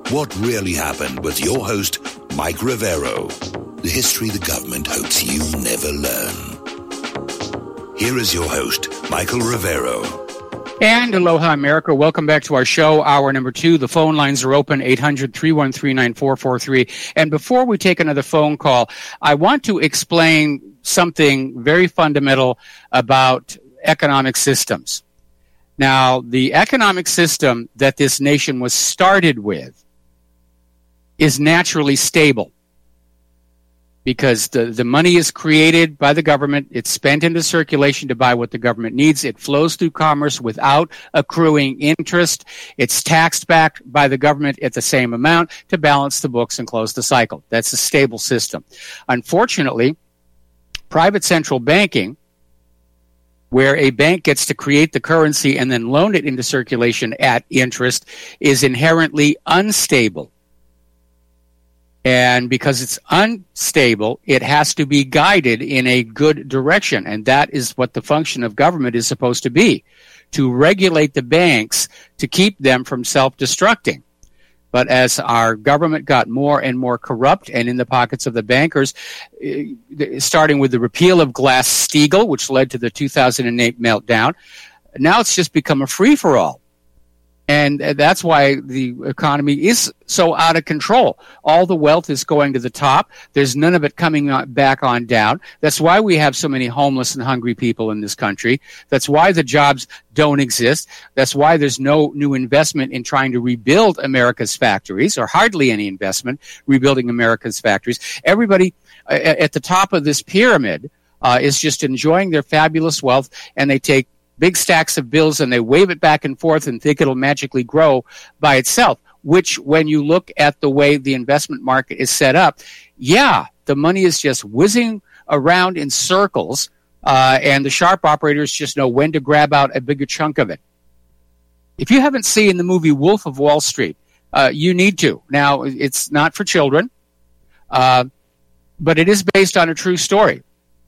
What really happened with your host, Mike Rivero. The history the government hopes you never learn. Here is your host, Michael Rivero. And aloha, America. Welcome back to our show, hour number 2. The phone lines are open, 800-313-9443. And before we take another phone call, I want to explain something very fundamental about economic systems. Now, the economic system that this nation was started with is naturally stable because the money is created by the government. It's spent into circulation to buy what the government needs. It flows through commerce without accruing interest. It's taxed back by the government at the same amount to balance the books and close the cycle. That's a stable system. Unfortunately, private central banking, where a bank gets to create the currency and then loan it into circulation at interest, is inherently unstable. And because it's unstable, it has to be guided in a good direction. And that is what the function of government is supposed to be, to regulate the banks to keep them from self-destructing. But as our government got more and more corrupt and in the pockets of the bankers, starting with the repeal of Glass-Steagall, which led to the 2008 meltdown, now it's just become a free-for-all. And that's why the economy is so out of control. All the wealth is going to the top. There's none of it coming back on down. That's why we have so many homeless and hungry people in this country. That's why the jobs don't exist. That's why there's no new investment in trying to rebuild America's factories, or hardly any investment rebuilding America's factories. Everybody at the top of this pyramid is just enjoying their fabulous wealth, and they take big stacks of bills and they wave it back and forth and think it'll magically grow by itself, which when you look at the way the investment market is set up, yeah, the money is just whizzing around in circles, and the sharp operators just know when to grab out a bigger chunk of it. If you haven't seen the movie Wolf of Wall Street, you need to. Now, it's not for children, but it is based on a true story.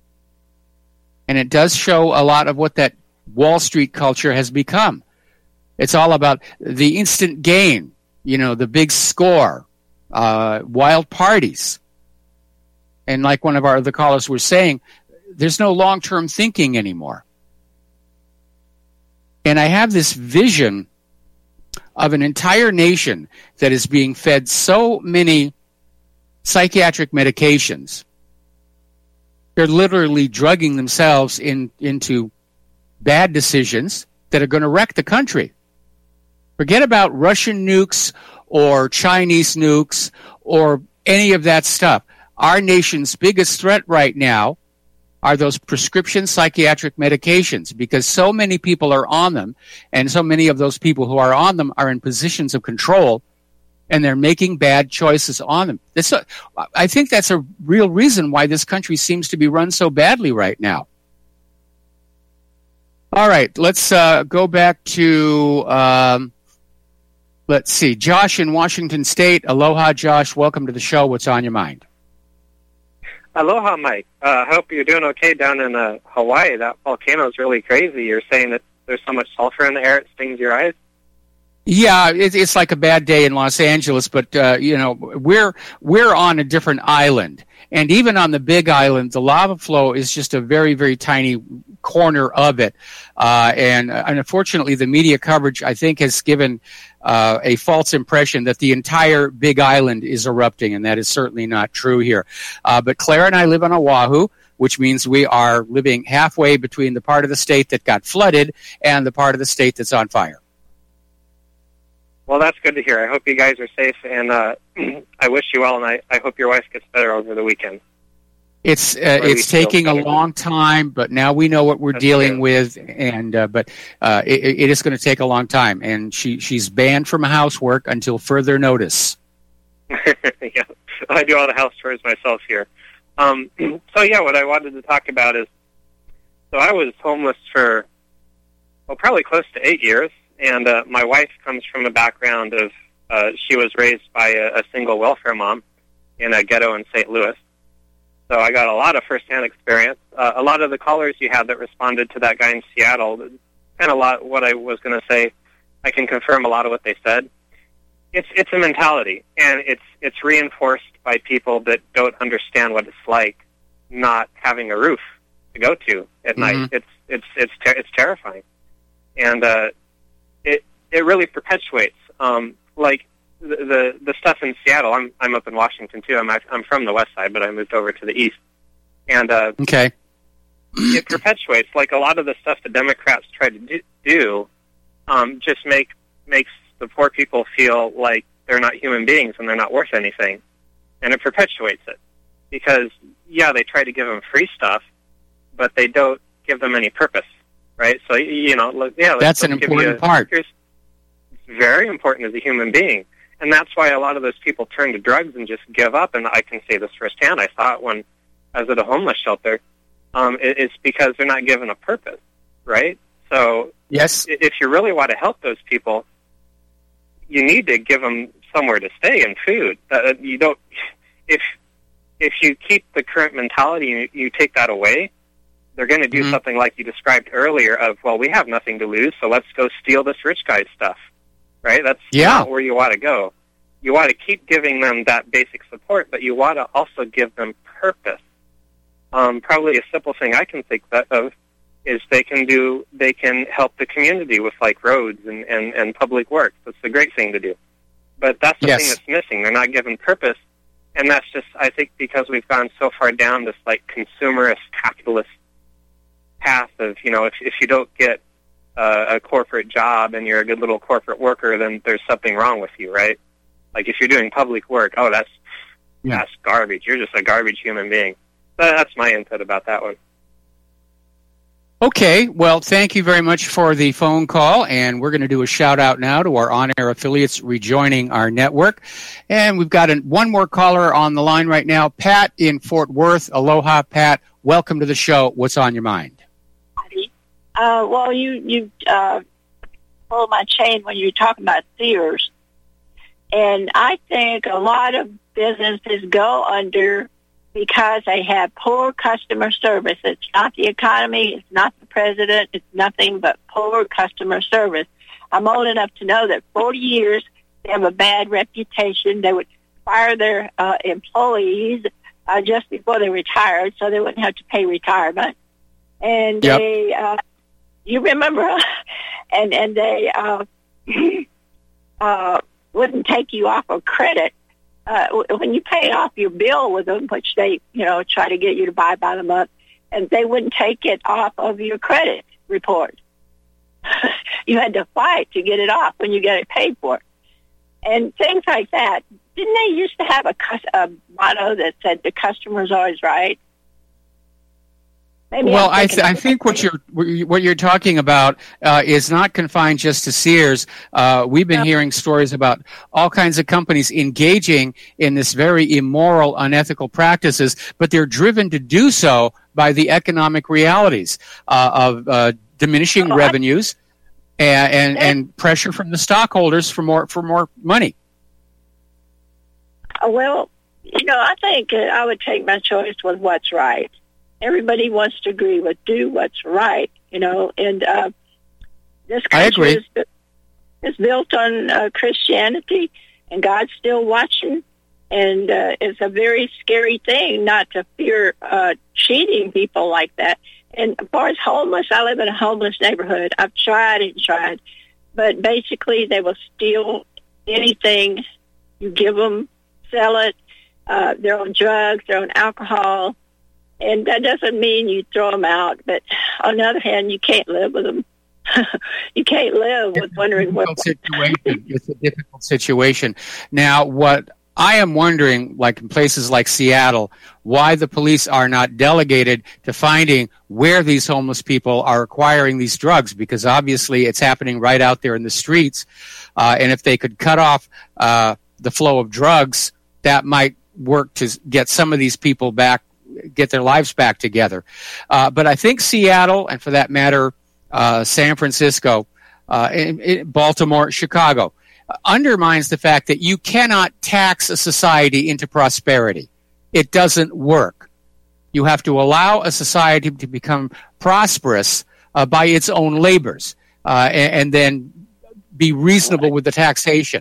And it does show a lot of what that Wall Street culture has become. It's all about the instant gain, the big score, wild parties. And like one of our other callers was saying, there's no long-term thinking anymore. And I have this vision of an entire nation that is being fed so many psychiatric medications. They're literally drugging themselves into bad decisions that are going to wreck the country. Forget about Russian nukes or Chinese nukes or any of that stuff. Our nation's biggest threat right now are those prescription psychiatric medications, because so many people are on them, and so many of those people who are on them are in positions of control, and they're making bad choices on them. I think that's a real reason why this country seems to be run so badly right now. All right, let's go back to, let's see, Josh in Washington State. Aloha, Josh. Welcome to the show. What's on your mind? Aloha, Mike. Hope you're doing okay down in Hawaii. That volcano is really crazy. You're saying that there's so much sulfur in the air it stings your eyes? Yeah, it's like a bad day in Los Angeles, but, we're on a different island. And even on the Big Island, the lava flow is just a very, very tiny corner of it. And unfortunately, the media coverage, I think, has given a false impression that the entire Big Island is erupting, and that is certainly not true here. But Claire and I live on Oahu, which means we are living halfway between the part of the state that got flooded and the part of the state that's on fire. Well, that's good to hear. I hope you guys are safe, and I wish you well, and I hope your wife gets better over the weekend. It's taking a long time, but now we know what we're dealing with, and but it is going to take a long time, and she's banned from housework until further notice. Yeah, I do all the house chores myself here. So yeah, what I wanted to talk about is, so I was homeless for probably close to 8 years. And my wife comes from a background of, she was raised by a single welfare mom in a ghetto in St. Louis. So I got a lot of firsthand experience. A lot of the callers you had that responded to that guy in Seattle, kind of what I was going to say, I can confirm a lot of what they said. it's a mentality, and it's reinforced by people that don't understand what it's like not having a roof to go to at night. It's terrifying, and it really perpetuates like the stuff in Seattle. I'm up in Washington too. I'm from the west side, but I moved over to the east, and okay. It perpetuates, like a lot of the stuff the Democrats try to do just makes the poor people feel like they're not human beings and they're not worth anything. And it perpetuates it. Because, yeah, they try to give them free stuff, but they don't give them any purpose, right? So, that's an important part. It's very important as a human being. And that's why a lot of those people turn to drugs and just give up. And I can say this firsthand. I saw it when I was at a homeless shelter. It's because they're not given a purpose, right? So yes, if you really want to help those people, you need to give them somewhere to stay and food. You don't. If you keep the current mentality and you take that away, they're going to do something like you described earlier of, well, we have nothing to lose, so let's go steal this rich guy's stuff, right? That's not where you want to go. You want to keep giving them that basic support, but you want to also give them purpose. Probably a simple thing I can think of is they can help the community with like roads and public works. That's a great thing to do. But that's the thing that's missing. They're not given purpose. And that's just, I think, because we've gone so far down this like consumerist, capitalist path of, if you don't get a corporate job and you're a good little corporate worker, then there's something wrong with you, right? Like if you're doing public work, that's garbage. You're just a garbage human being. That's my input about that one. Okay, well, thank you very much for the phone call, and we're going to do a shout-out now to our on-air affiliates rejoining our network. And we've got one more caller on the line right now, Pat in Fort Worth. Aloha, Pat. Welcome to the show. What's on your mind? Well, you pulled my chain when you were talking about Sears. And I think a lot of businesses go under because they have poor customer service. It's not the economy, it's not the president, it's nothing but poor customer service. I'm old enough to know that 40 years they have a bad reputation. They would fire their employees just before they retired so they wouldn't have to pay retirement. And they, you remember, and they wouldn't take you off of credit. When you paid off your bill with them, which they, try to get you to buy by the month, and they wouldn't take it off of your credit report. You had to fight to get it off when you get it paid for. And things like that. Didn't they used to have a motto that said the customer's always right? Maybe well, I think what you're talking about is not confined just to Sears. We've been hearing stories about all kinds of companies engaging in this very immoral, unethical practices, but they're driven to do so by the economic realities of diminishing revenues and pressure from the stockholders for more money. Well, I think I would take my choice with what's right. Everybody wants to agree with do what's right, and this country is built on Christianity, and God's still watching, and it's a very scary thing not to fear cheating people like that. And as far as homeless, I live in a homeless neighborhood. I've tried and tried, but basically they will steal anything you give them, sell it. They're on drugs, they're on alcohol. And that doesn't mean you throw them out, but on the other hand, you can't live with them. You can't live with wondering what. It's a difficult situation. Now, what I am wondering, like in places like Seattle, why the police are not delegated to finding where these homeless people are acquiring these drugs, because obviously it's happening right out there in the streets. And if they could cut off the flow of drugs, that might work to get some of these people back, get their lives back together. But I think Seattle, and for that matter, San Francisco, Baltimore, Chicago, undermines the fact that you cannot tax a society into prosperity. It doesn't work. You have to allow a society to become prosperous by its own labors, and then be reasonable with the taxation.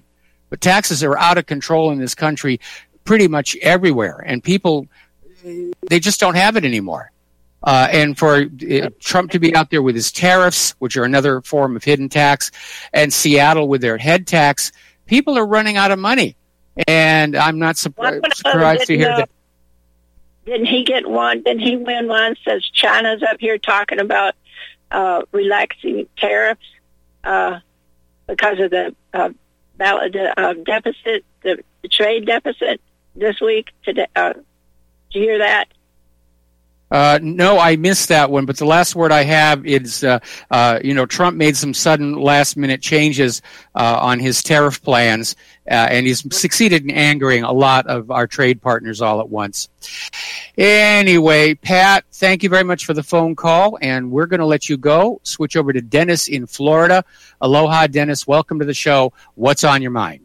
But taxes are out of control in this country pretty much everywhere, and people, they just don't have it anymore. And for Trump to be out there with his tariffs, which are another form of hidden tax, and Seattle with their head tax, people are running out of money. And I'm not surprised to hear that. Didn't he get one? Didn't he win one? Says China's up here talking about relaxing tariffs because of the deficit, the trade deficit this week. Today, did you hear that? No, I missed that one. But the last word I have is, Trump made some sudden last-minute changes on his tariff plans, and he's succeeded in angering a lot of our trade partners all at once. Anyway, Pat, thank you very much for the phone call, and we're going to let you go. Switch over to Dennis in Florida. Aloha, Dennis. Welcome to the show. What's on your mind?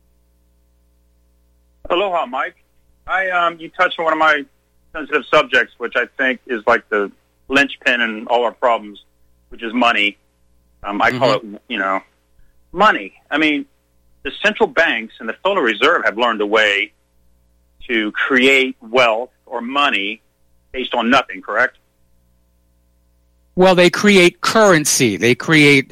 Aloha, Mike. You touched on one of my sensitive subjects, which I think is like the linchpin in all our problems, which is money. I call it, money. I mean, the central banks and the Federal Reserve have learned a way to create wealth or money based on nothing, correct? Well, they create currency. They create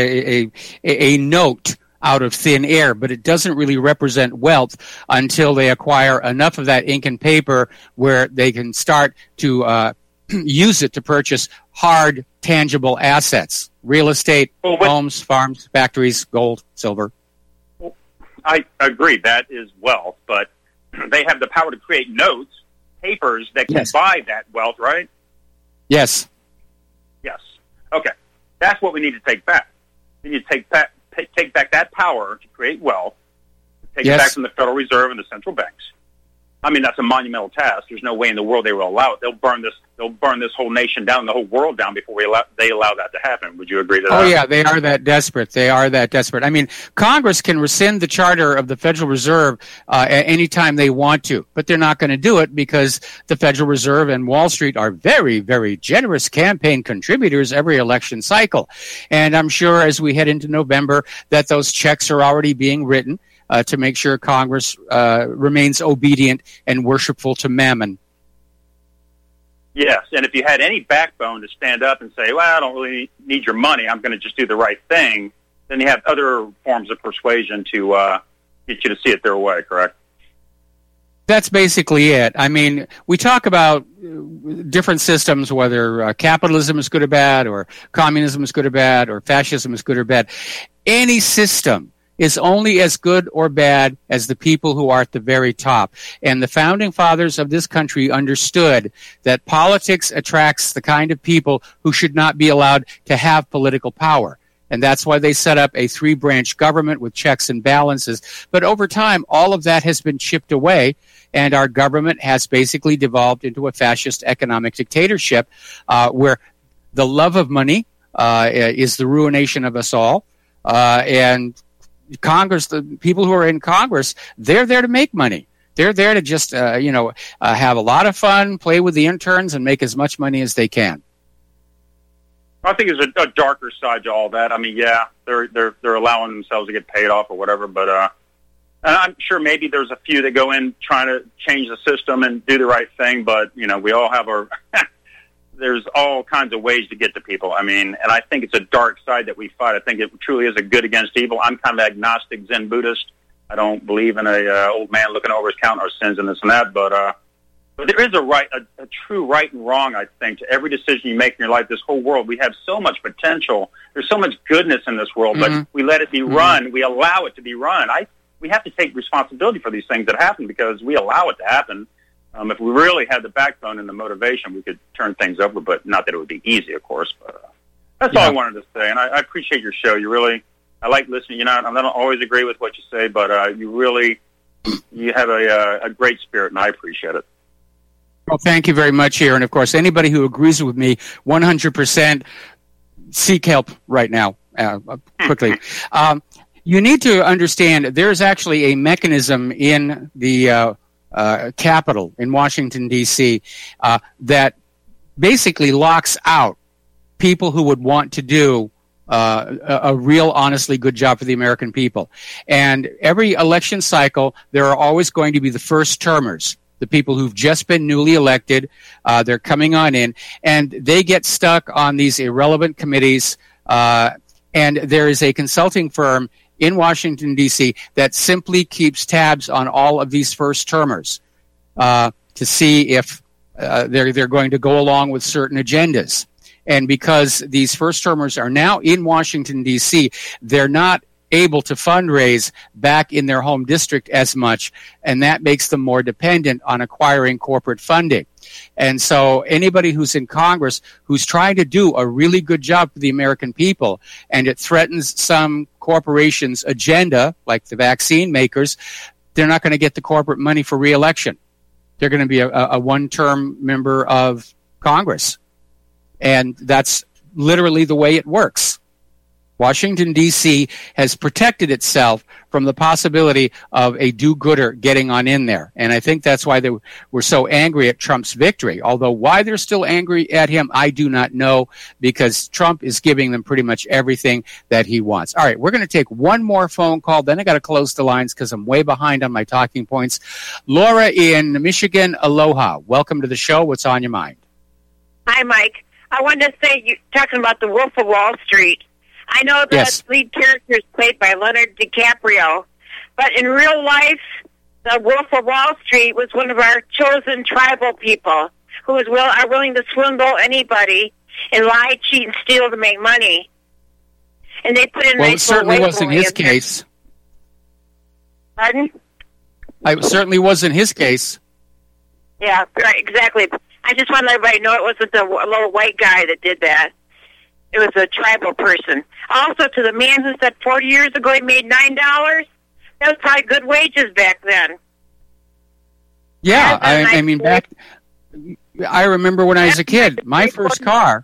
a note out of thin air, but it doesn't really represent wealth until they acquire enough of that ink and paper where they can start to use it to purchase hard, tangible assets, real estate, homes, farms, factories, gold, silver. I agree, that is wealth, but they have the power to create notes, papers that can buy that wealth, right? Yes. Yes. Okay. That's what we need to take back. We need to take back that power to create wealth, take it back from the Federal Reserve and the central banks. I mean, that's a monumental task. There's no way in the world they will allow it. They'll burn this whole nation down, the whole world down before they allow that to happen. Would you agree to that? Oh, yeah, they are that desperate. I mean, Congress can rescind the charter of the Federal Reserve any time they want to, but they're not going to do it because the Federal Reserve and Wall Street are very, very generous campaign contributors every election cycle. And I'm sure as we head into November that those checks are already being written to make sure Congress remains obedient and worshipful to Mammon. Yes, and if you had any backbone to stand up and say, well, I don't really need your money, I'm going to just do the right thing, then you have other forms of persuasion to get you to see it their way, correct? That's basically it. I mean, we talk about different systems, whether capitalism is good or bad, or communism is good or bad, or fascism is good or bad. Any system is only as good or bad as the people who are at the very top. And the founding fathers of this country understood that politics attracts the kind of people who should not be allowed to have political power. And that's why they set up a 3-branch government with checks and balances. But over time, all of that has been chipped away, and our government has basically devolved into a fascist economic dictatorship where the love of money is the ruination of us all. And Congress, the people who are in Congress, they're there to make money. They're there to just, have a lot of fun, play with the interns, and make as much money as they can. I think there's a darker side to all that. I mean, yeah, they're allowing themselves to get paid off or whatever, but and I'm sure maybe there's a few that go in trying to change the system and do the right thing, but we all have our. There's all kinds of ways to get to people. I mean, and I think it's a dark side that we fight. I think it truly is a good against evil. I'm kind of agnostic Zen Buddhist. I don't believe in a old man looking over his count our sins and this and that. But there is a true right and wrong, I think, to every decision you make in your life. This whole world, we have so much potential. There's so much goodness in this world, but we let it be run. We allow it to be run. We have to take responsibility for these things that happen because we allow it to happen. If we really had the backbone and the motivation, we could turn things over, but not that it would be easy, of course. But that's all I wanted to say, and I appreciate your show. I like listening. I don't always agree with what you say, but you have a great spirit, and I appreciate it. Well, thank you very much here. And, of course, anybody who agrees with me 100%, seek help right now, quickly. You need to understand there's actually a mechanism in the Capitol in Washington, D.C., that basically locks out people who would want to do a real, honestly good job for the American people. And every election cycle, there are always going to be the first termers, the people who've just been newly elected. They're coming on in, and they get stuck on these irrelevant committees. And there is a consulting firm in Washington, D.C. that simply keeps tabs on all of these first termers to see if they're going to go along with certain agendas. And because these first termers are now in Washington, D.C., they're not able to fundraise back in their home district as much, and that makes them more dependent on acquiring corporate funding. And so anybody who's in Congress who's trying to do a really good job for the American people, and it threatens some corporation's agenda, like the vaccine makers, they're not going to get the corporate money for re-election. They're going to be a one-term member of Congress. And that's literally the way it works. Washington, D.C. has protected itself from the possibility of a do-gooder getting on in there. And I think that's why they were so angry at Trump's victory. Although why they're still angry at him, I do not know, because Trump is giving them pretty much everything that he wants. All right, we're going to take one more phone call. Then I got to close the lines because I'm way behind on my talking points. Laura in Michigan, aloha. Welcome to the show. What's on your mind? Hi, Mike. I wanted to say, you're talking about the Wolf of Wall Street. I know the lead character is played by Leonardo DiCaprio, but in real life, the Wolf of Wall Street was one of our chosen tribal people who are willing to swindle anybody and lie, cheat, and steal to make money. And they put in it certainly wasn't his case. Pardon? It certainly wasn't his case. Yeah, right, exactly. I just want to let everybody know it wasn't the little white guy that did that. It was a tribal person. Also, to the man who said 40 years ago he made $9, that was probably good wages back then. Yeah, I mean, I remember when I was a kid, my first car,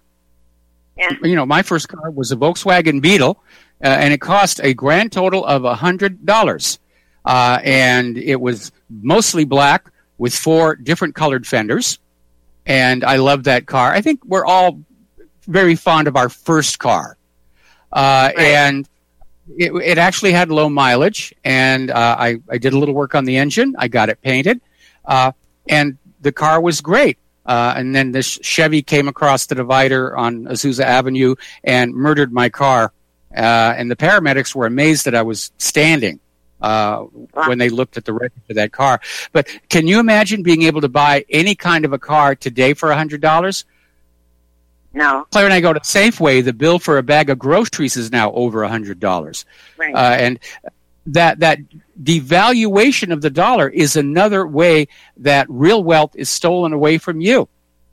my first car was a Volkswagen Beetle, and it cost a grand total of $100. And it was mostly black with 4 different colored fenders. And I loved that car. I think we're all very fond of our first car. Right. And it actually had low mileage, and I did a little work on the engine. I got it painted, and the car was great. And then this Chevy came across the divider on Azusa Avenue and murdered my car. And the paramedics were amazed that I was standing when they looked at the wreckage of that car. But can you imagine being able to buy any kind of a car today for $100? No. Claire and I go to Safeway. The bill for a bag of groceries is now over $100. Right. And that devaluation of the dollar is another way that real wealth is stolen away from you.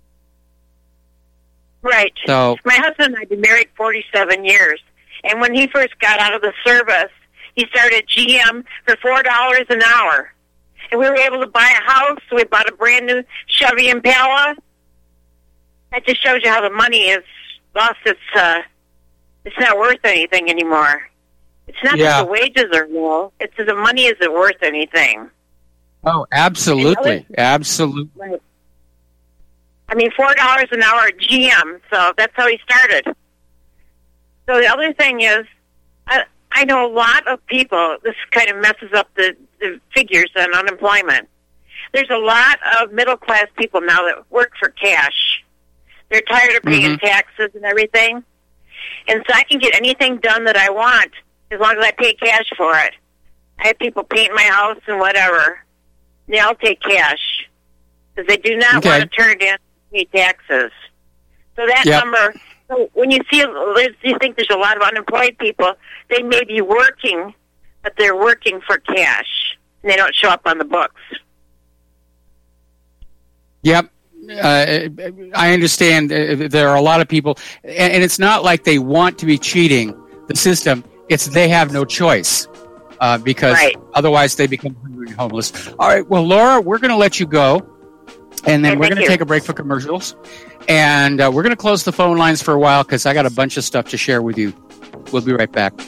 Right. So my husband and I have been married 47 years, and when he first got out of the service, he started GM for $4 an hour, and we were able to buy a house. So we bought a brand new Chevy Impala. That just shows you how the money is lost. It's not worth anything anymore. It's not that the wages are low. It's that the money isn't worth anything. Oh, absolutely. Absolutely. Right. I mean, $4 an hour at GM, so that's how he started. So the other thing is, I know a lot of people, this kind of messes up the figures on unemployment. There's a lot of middle-class people now that work for cash. They're tired of paying taxes and everything. And so I can get anything done that I want as long as I pay cash for it. I have people paint my house and whatever. They all take cash because they do not want to turn it in and pay taxes. So that number, so when you think there's a lot of unemployed people, they may be working, but they're working for cash. And they don't show up on the books. Yep. I understand there are a lot of people, and it's not like they want to be cheating the system. It's they have no choice because otherwise they become hungry and homeless. All right, well, Laura, we're going to let you go, and then we're going to take a break for commercials, and we're going to close the phone lines for a while because I got a bunch of stuff to share with you. We'll be right back.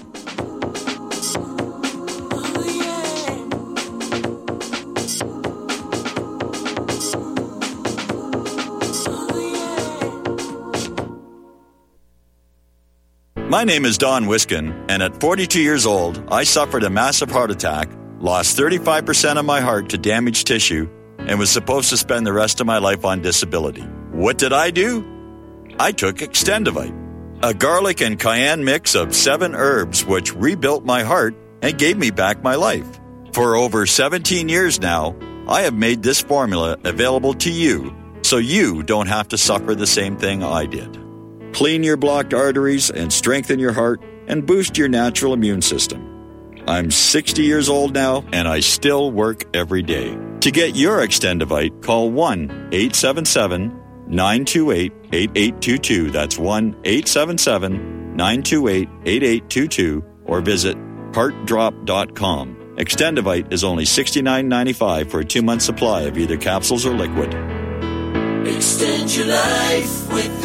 My name is Don Wiskin, and at 42 years old, I suffered a massive heart attack, lost 35% of my heart to damaged tissue, and was supposed to spend the rest of my life on disability. What did I do? I took Extendivite, a garlic and cayenne mix of 7 herbs which rebuilt my heart and gave me back my life. For over 17 years now, I have made this formula available to you so you don't have to suffer the same thing I did. Clean your blocked arteries and strengthen your heart and boost your natural immune system. I'm 60 years old now, and I still work every day. To get your Extendivite, call 1-877-928-8822. That's 1-877-928-8822, or visit heartdrop.com. Extendivite is only $69.95 for a 2-month supply of either capsules or liquid. Extend your life with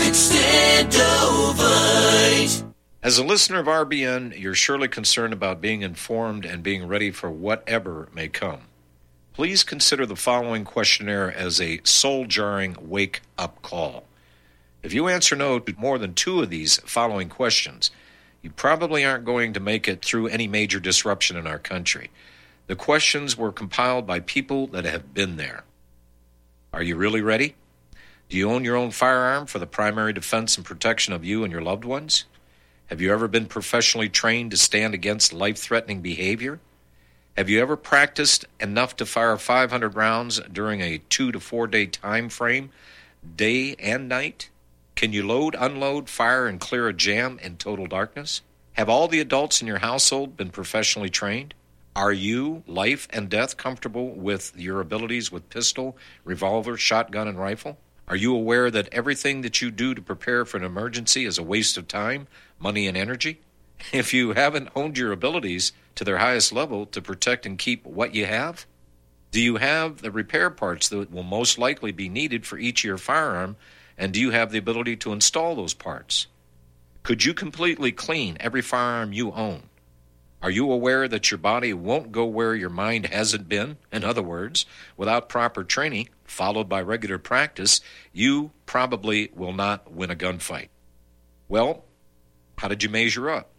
Extendovite. As a listener of RBN, you're surely concerned about being informed and being ready for whatever may come. Please consider the following questionnaire as a soul-jarring wake-up call. If you answer no to more than 2 of these following questions, you probably aren't going to make it through any major disruption in our country. The questions were compiled by people that have been there. Are you really ready? Do you own your own firearm for the primary defense and protection of you and your loved ones? Have you ever been professionally trained to stand against life-threatening behavior? Have you ever practiced enough to fire 500 rounds during a 2 to 4 day time frame, day and night? Can you load, unload, fire, and clear a jam in total darkness? Have all the adults in your household been professionally trained? Are you, life and death, comfortable with your abilities with pistol, revolver, shotgun, and rifle? Are you aware that everything that you do to prepare for an emergency is a waste of time, money, and energy? If you haven't honed your abilities to their highest level to protect and keep what you have? Do you have the repair parts that will most likely be needed for each of your firearm, and do you have the ability to install those parts? Could you completely clean every firearm you own? Are you aware that your body won't go where your mind hasn't been? In other words, without proper training, followed by regular practice, you probably will not win a gunfight. Well, how did you measure up?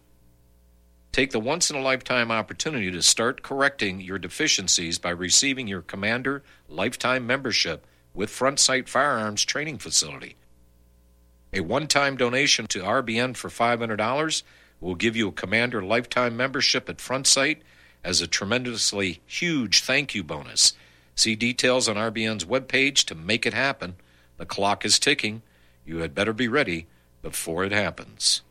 Take the once-in-a-lifetime opportunity to start correcting your deficiencies by receiving your Commander Lifetime Membership with Front Sight Firearms Training Facility. A one-time donation to RBN for $500 will give you a Commander Lifetime Membership at Front Sight as a tremendously huge thank you bonus. See details on RBN's webpage to make it happen. The clock is ticking. You had better be ready before it happens.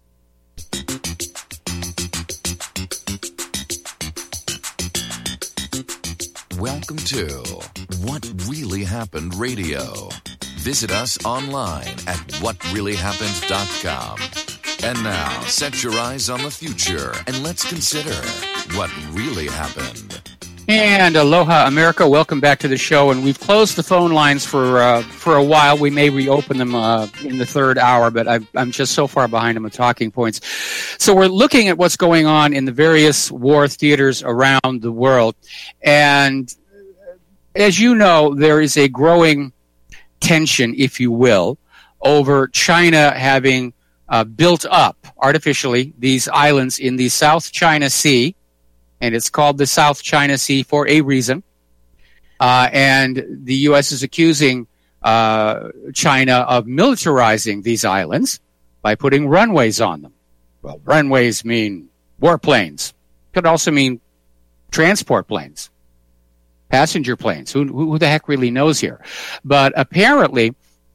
Welcome to What Really Happened Radio. Visit us online at whatreallyhappened.com. And now, set your eyes on the future and let's consider what really happened. And aloha, America. Welcome back to the show. And we've closed the phone lines for a while. We may reopen them in the third hour, but I'm just so far behind on the talking points. So we're looking at what's going on in the various war theaters around the world. And as you know, there is a growing tension, if you will, over China having built up artificially these islands in the South China Sea, and it's called the South China Sea for a reason. And the U.S. is accusing China of militarizing these islands by putting runways on them. Well, runways mean warplanes. Could also mean transport planes, passenger planes. Who the heck really knows here? But apparently,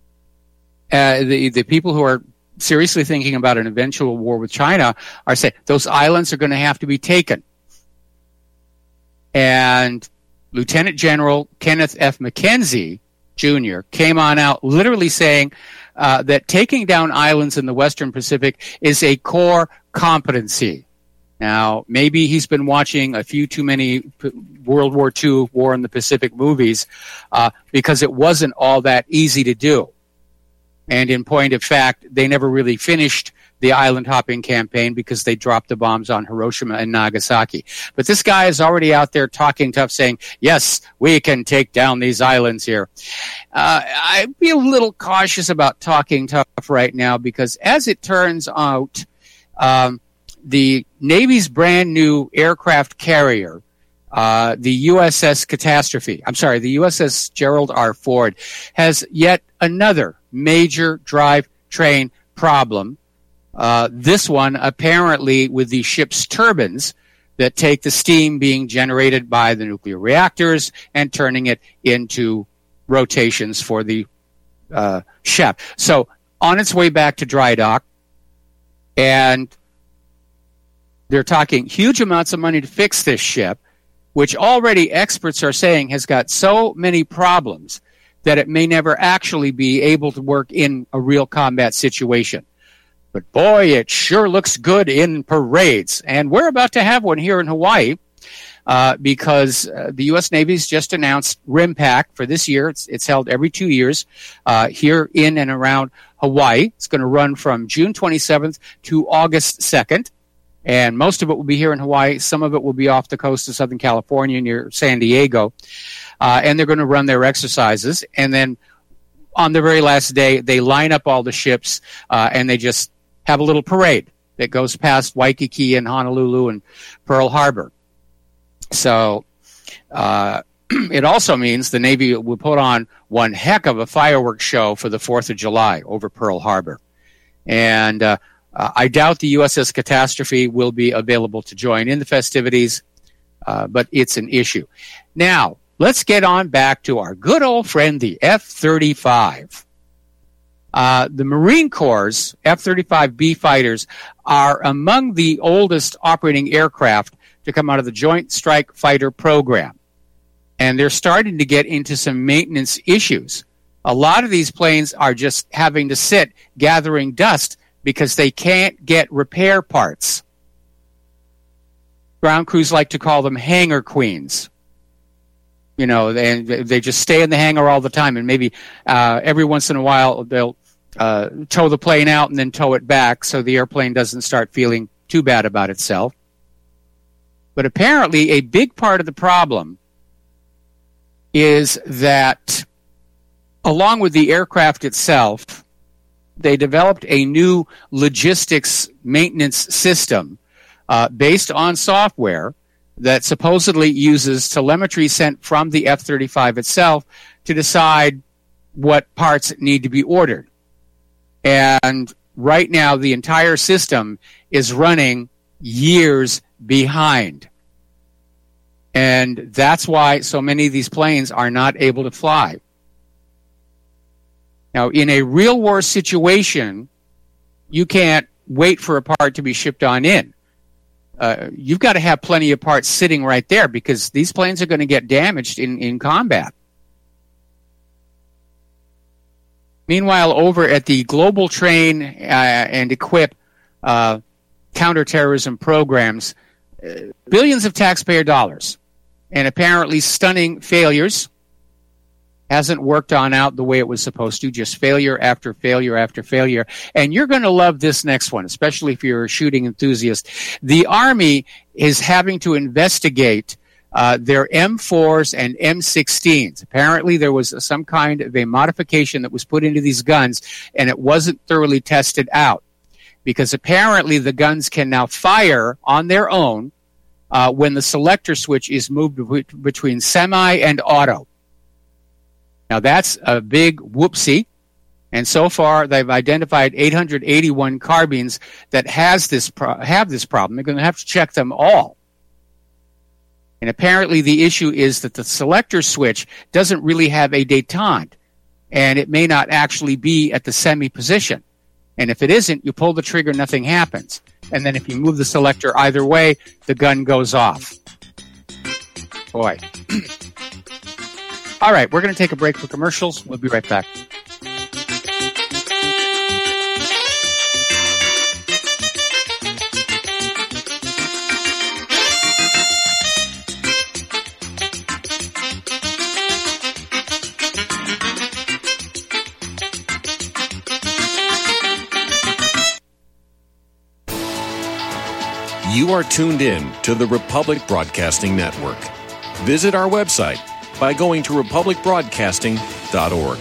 the people who are seriously thinking about an eventual war with China are saying those islands are going to have to be taken. And Lieutenant General Kenneth F. McKenzie, Jr., came on out literally saying that taking down islands in the Western Pacific is a core competency. Now, maybe he's been watching a few too many World War II, War in the Pacific movies because it wasn't all that easy to do. And in point of fact, they never really finished the island hopping campaign because they dropped the bombs on Hiroshima and Nagasaki. But this guy is already out there talking tough, saying, yes, we can take down these islands here. I'd be a little cautious about talking tough right now because as it turns out, the Navy's brand new aircraft carrier, the USS the USS Gerald R. Ford, has yet another major drivetrain problem. This one apparently with the ship's turbines that take the steam being generated by the nuclear reactors and turning it into rotations for the ship. So on its way back to dry dock, and they're talking huge amounts of money to fix this ship, which already experts are saying has got so many problems that it may never actually be able to work in a real combat situation. But boy, it sure looks good in parades. And we're about to have one here in Hawaii because the U.S. Navy's just announced RIMPAC for this year. It's held every 2 years here in and around Hawaii. It's going to run from June 27th to August 2nd. And most of it will be here in Hawaii. Some of it will be off the coast of Southern California near San Diego. And they're going to run their exercises. And then on the very last day, they line up all the ships and they just have a little parade that goes past Waikiki and Honolulu and Pearl Harbor. So it also means the Navy will put on one heck of a fireworks show for the 4th of July over Pearl Harbor. And I doubt the USS Catastrophe will be available to join in the festivities, but it's an issue. Now, let's get on back to our good old friend, the F-35. The Marine Corps' F-35B fighters are among the oldest operating aircraft to come out of the Joint Strike Fighter program. And they're starting to get into some maintenance issues. A lot of these planes are just having to sit gathering dust because they can't get repair parts. Ground crews like to call them hangar queens. You know, they just stay in the hangar all the time, and maybe every once in a while they'll tow the plane out and then tow it back so the airplane doesn't start feeling too bad about itself. But apparently a big part of the problem is that along with the aircraft itself, they developed a new logistics maintenance system based on software that supposedly uses telemetry sent from the F-35 itself to decide what parts need to be ordered. And right now, the entire system is running years behind. And that's why so many of these planes are not able to fly. Now, in a real war situation, you can't wait for a part to be shipped on in. You've got to have plenty of parts sitting right there because these planes are going to get damaged in combat. Meanwhile, over at the Global Train and Equip counterterrorism programs, billions of taxpayer dollars and apparently stunning failures. Hasn't worked on out the way it was supposed to, just failure after failure after failure. And you're going to love this next one, especially if you're a shooting enthusiast. The Army is having to investigate their M4s and M16s. Apparently there was some kind of a modification that was put into these guns, and it wasn't thoroughly tested out. Because apparently the guns can now fire on their own when the selector switch is moved between semi and auto. Now, that's a big whoopsie, and so far they've identified 881 carbines that have this problem. They're going to have to check them all. And apparently the issue is that the selector switch doesn't really have a détente, and it may not actually be at the semi position. And if it isn't, you pull the trigger, nothing happens. And then if you move the selector either way, the gun goes off. Boy. All right, we're going to take a break for commercials. We'll be right back. You are tuned in to the Republic Broadcasting Network. Visit our website by going to republicbroadcasting.org.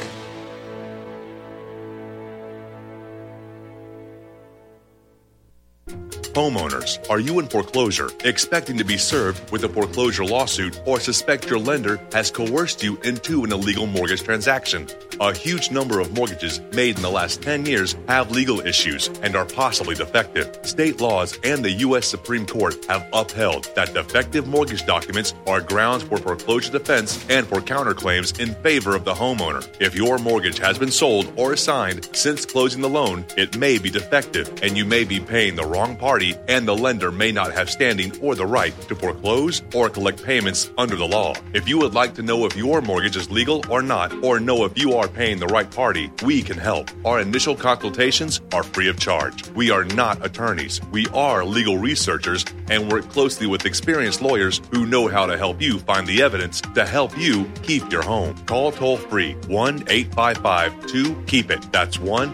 Homeowners, are you in foreclosure, expecting to be served with a foreclosure lawsuit, or suspect your lender has coerced you into an illegal mortgage transaction? A huge number of mortgages made in the last 10 years have legal issues and are possibly defective. State laws and the U.S. Supreme Court have upheld that defective mortgage documents are grounds for foreclosure defense and for counterclaims in favor of the homeowner. If your mortgage has been sold or assigned since closing the loan, it may be defective and you may be paying the wrong party, and the lender may not have standing or the right to foreclose or collect payments under the law. If you would like to know if your mortgage is legal or not, or know if you are paying the right party, we can help. Our initial consultations are free of charge. We are not attorneys. We are legal researchers and work closely with experienced lawyers who know how to help you find the evidence to help you keep your home. Call toll-free 1-855-2-KEEP-IT. That's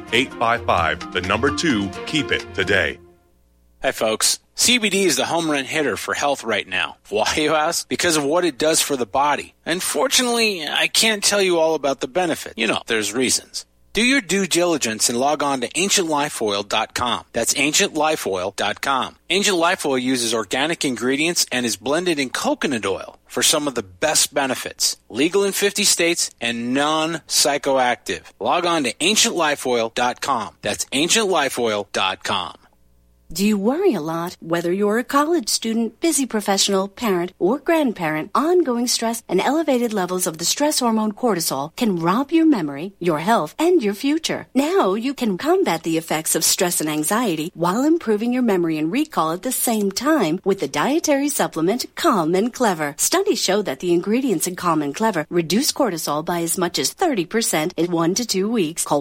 1-855-2-KEEP-IT today. Hi, folks. CBD is the home run hitter for health right now. Why, you ask? Because of what it does for the body. Unfortunately, I can't tell you all about the benefit. You know, there's reasons. Do your due diligence and log on to AncientLifeOil.com. That's AncientLifeOil.com. Ancient Life Oil uses organic ingredients and is blended in coconut oil for some of the best benefits. Legal in 50 states and non-psychoactive. Log on to AncientLifeOil.com. That's AncientLifeOil.com. Do you worry a lot? Whether you're a college student, busy professional, parent, or grandparent, ongoing stress and elevated levels of the stress hormone cortisol can rob your memory, your health, and your future. Now you can combat the effects of stress and anxiety while improving your memory and recall at the same time with the dietary supplement Calm and Clever. Studies show that the ingredients in Calm and Clever reduce cortisol by as much as 30% in 1 to 2 weeks. Call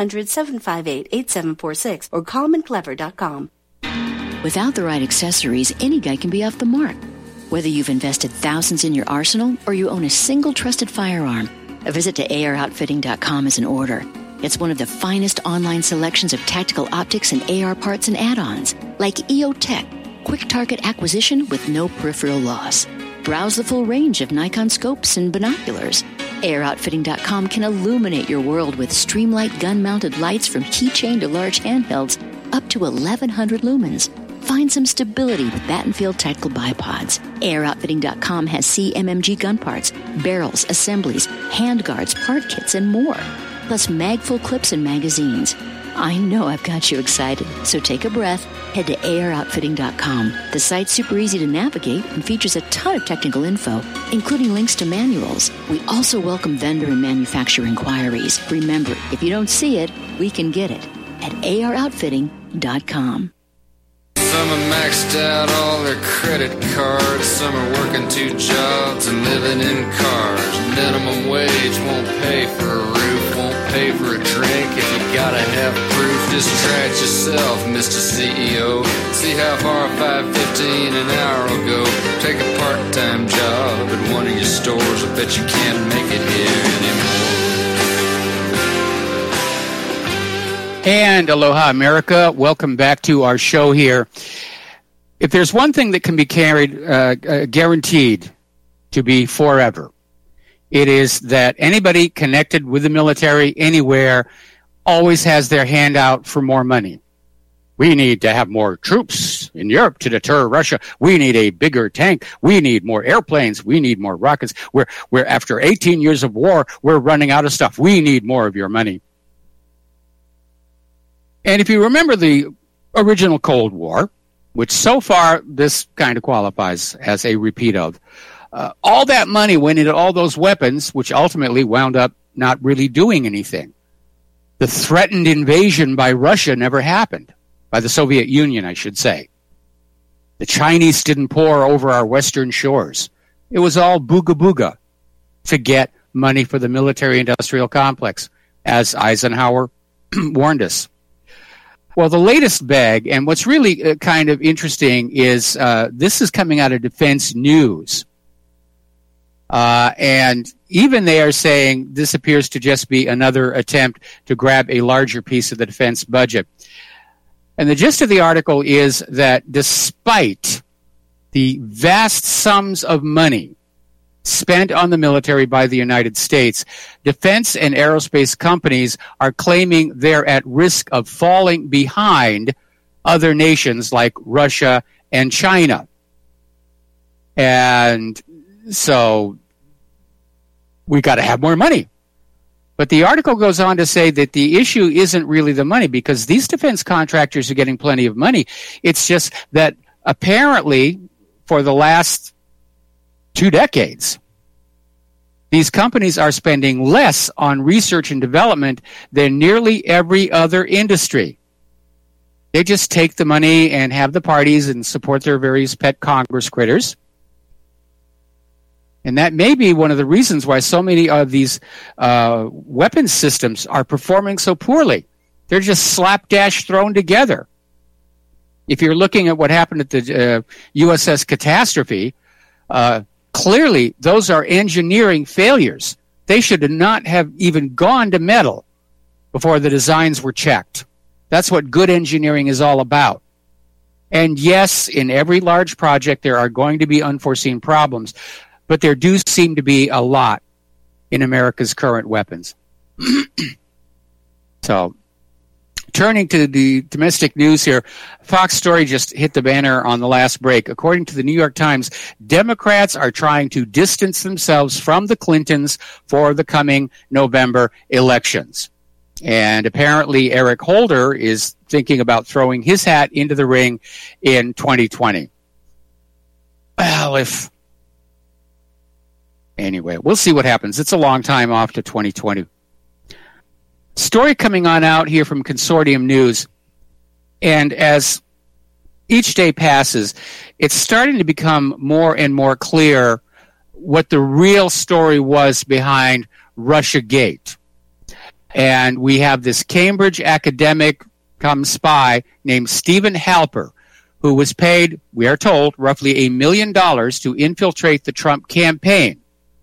1-800-758-8746 or calmandclever.com. Without the right accessories, any guy can be off the mark. Whether you've invested thousands in your arsenal or you own a single trusted firearm, a visit to AROutfitting.com is in order. It's one of the finest online selections of tactical optics and AR parts and add-ons, like EOTech, quick target acquisition with no peripheral loss. Browse the full range of Nikon scopes and binoculars. AROutfitting.com can illuminate your world with Streamlight gun-mounted lights from keychain to large handhelds up to 1,100 lumens. Find some stability with Battenfield Tactical Bipods. AirOutfitting.com has CMMG gun parts, barrels, assemblies, handguards, part kits, and more. Plus mag-full clips and magazines. I know I've got you excited, so take a breath. Head to AirOutfitting.com. The site's super easy to navigate and features a ton of technical info, including links to manuals. We also welcome vendor and manufacturer inquiries. Remember, if you don't see it, we can get it at AirOutfitting.com. Some are maxed out all their credit cards. Some are working 2 jobs and living in cars. Minimum wage won't pay for a roof, won't pay for a drink. If you gotta have proof, just try it yourself, Mr. CEO. See how far $5.15 an hour will go. Take a part-time job at one of your stores. I bet you can't make it here anymore. And aloha, America. Welcome back to our show here. If there's one thing that can be guaranteed to be forever, it is that anybody connected with the military anywhere always has their hand out for more money. We need to have more troops in Europe to deter Russia. We need a bigger tank. We need more airplanes. We need more rockets. We're after 18 years of war, we're running out of stuff. We need more of your money. And if you remember the original Cold War, which so far this kind of qualifies as a repeat of, all that money went into all those weapons, which ultimately wound up not really doing anything. The threatened invasion by Russia never happened, by the Soviet Union, I should say. The Chinese didn't pour over our western shores. It was all booga-booga to get money for the military-industrial complex, as Eisenhower warned us. Well, the latest bag, and what's really kind of interesting is this is coming out of Defense News. And even they are saying this appears to just be another attempt to grab a larger piece of the defense budget. And the gist of the article is that despite the vast sums of money spent on the military by the United States, defense and aerospace companies are claiming they're at risk of falling behind other nations like Russia and China. And so we got to have more money. But the article goes on to say that the issue isn't really the money, because these defense contractors are getting plenty of money. It's just that apparently for the last 2 decades, these companies are spending less on research and development than nearly every other industry. They just take the money and have the parties and support their various pet Congress critters. And that may be one of the reasons why so many of these weapons systems are performing so poorly. They're just slapdash thrown together. If you're looking at what happened at the USS Catastrophe, clearly those are engineering failures. They should not have even gone to metal before the designs were checked. That's what good engineering is all about. And yes, in every large project there are going to be unforeseen problems, but there do seem to be a lot in America's current weapons. So, turning to the domestic news here, Fox story just hit the banner on the last break. According to the New York Times, Democrats are trying to distance themselves from the Clintons for the coming November elections. And apparently Eric Holder is thinking about throwing his hat into the ring in 2020. Well, anyway, we'll see what happens. It's a long time off to 2020. Story coming on out here from Consortium News. And as each day passes, it's starting to become more and more clear what the real story was behind Russiagate. And we have this Cambridge academic come spy named Stephen Halper, who was paid, we are told, roughly $1 million to infiltrate the Trump campaign.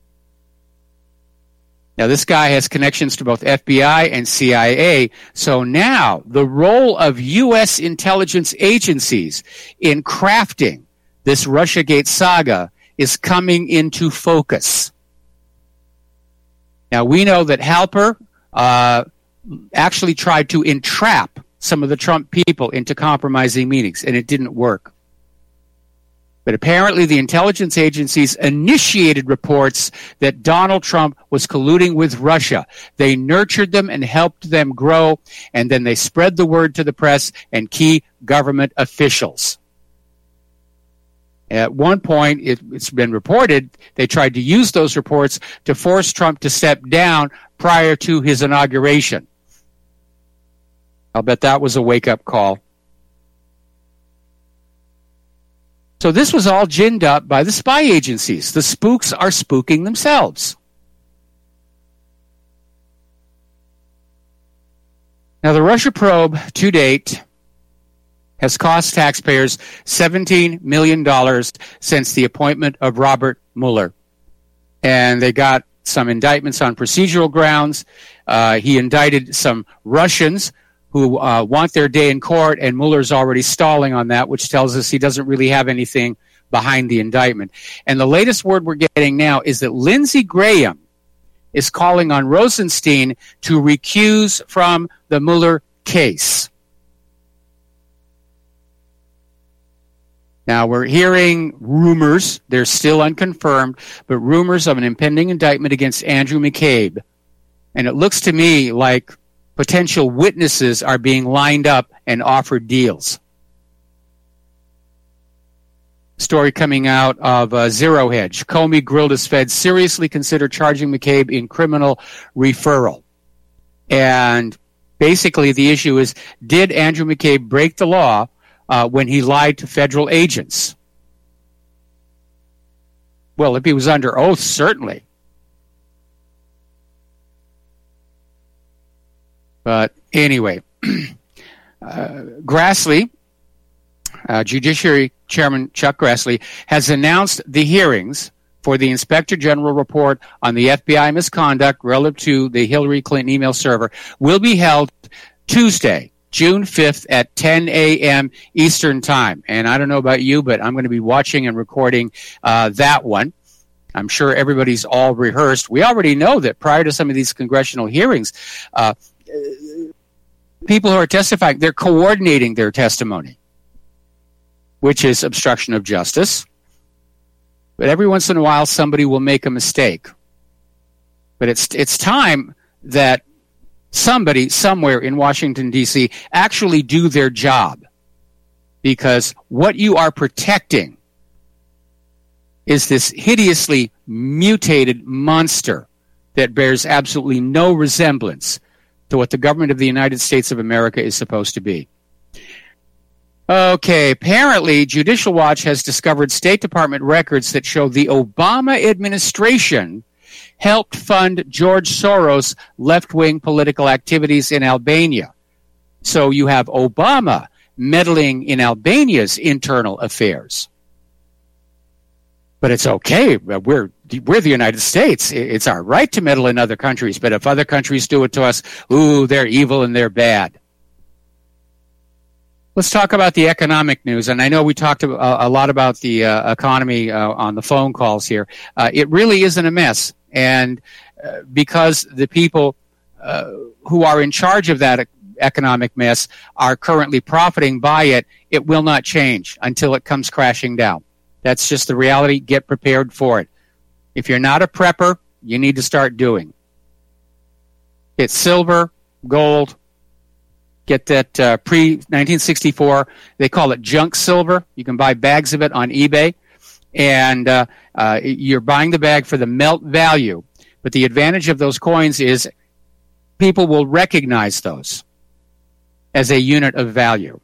Now, this guy has connections to both FBI and CIA, so now the role of U.S. intelligence agencies in crafting this Russiagate saga is coming into focus. Now, we know that Halper actually tried to entrap some of the Trump people into compromising meetings, and it didn't work. But apparently the intelligence agencies initiated reports that Donald Trump was colluding with Russia. They nurtured them and helped them grow, and then they spread the word to the press and key government officials. At one point, it's been reported, they tried to use those reports to force Trump to step down prior to his inauguration. I'll bet that was a wake-up call. So this was all ginned up by the spy agencies. The spooks are spooking themselves. Now, the Russia probe to date has cost taxpayers $17 million since the appointment of Robert Mueller. And they got some indictments on procedural grounds. He indicted some Russians who want their day in court, and Mueller's already stalling on that, which tells us he doesn't really have anything behind the indictment. And the latest word we're getting now is that Lindsey Graham is calling on Rosenstein to recuse from the Mueller case. Now, we're hearing rumors, they're still unconfirmed, but rumors of an impending indictment against Andrew McCabe. And it looks to me like potential witnesses are being lined up and offered deals. Story coming out of Zero Hedge. Comey grilled as Fed seriously consider charging McCabe in criminal referral. And basically the issue is, did Andrew McCabe break the law when he lied to federal agents? Well, if he was under oath, certainly. But anyway, Grassley, Judiciary Chairman Chuck Grassley, has announced the hearings for the Inspector General report on the FBI misconduct relative to the Hillary Clinton email server will be held Tuesday, June 5th at 10 a.m. Eastern Time. And I don't know about you, but I'm going to be watching and recording that one. I'm sure everybody's all rehearsed. We already know that prior to some of these congressional hearings, people who are testifying, they're coordinating their testimony, which is obstruction of justice. But every once in a while, somebody will make a mistake. But it's time that somebody somewhere in Washington, D.C. actually do their job. Because what you are protecting is this hideously mutated monster that bears absolutely no resemblance to what the government of the United States of America is supposed to be. Okay, apparently Judicial Watch has discovered State Department records that show the Obama administration helped fund George Soros' left-wing political activities in Albania. So you have Obama meddling in Albania's internal affairs. But it's okay. We're the United States. It's our right to meddle in other countries. But if other countries do it to us, they're evil and they're bad. Let's talk about the economic news. And I know we talked a lot about the economy on the phone calls here. It really isn't a mess. And because the people who are in charge of that economic mess are currently profiting by it, it will not change until it comes crashing down. That's just the reality. Get prepared for it. If you're not a prepper, you need to start doing. Get silver, gold. Get that pre-1964, they call it junk silver. You can buy bags of it on eBay. And you're buying the bag for the melt value. But the advantage of those coins is people will recognize those as a unit of value.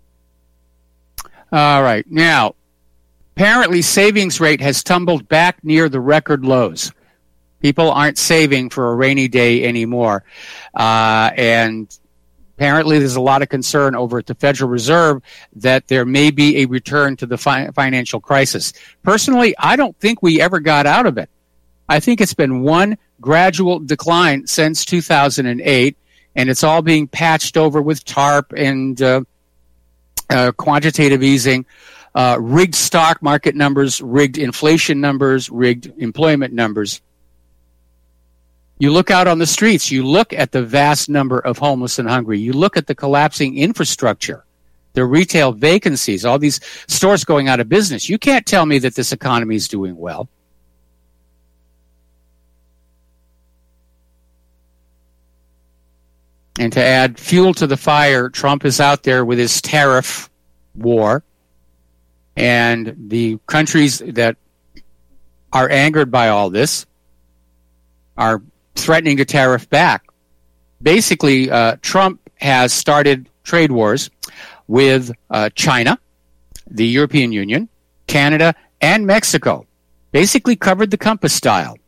All right. Now, apparently savings rate has tumbled back near the record lows. People aren't saving for a rainy day anymore. And apparently there's a lot of concern over at the Federal Reserve that there may be a return to the financial crisis. Personally, I don't think we ever got out of it. I think it's been one gradual decline since 2008, and it's all being patched over with TARP and quantitative easing, rigged stock market numbers, rigged inflation numbers, rigged employment numbers. You look out on the streets, you look at the vast number of homeless and hungry, you look at the collapsing infrastructure, the retail vacancies, all these stores going out of business. You can't tell me that this economy is doing well. And to add fuel to the fire, Trump is out there with his tariff war. And the countries that are angered by all this are threatening to tariff back. Basically, Trump has started trade wars with China, the European Union, Canada, and Mexico. Basically covered the compass style.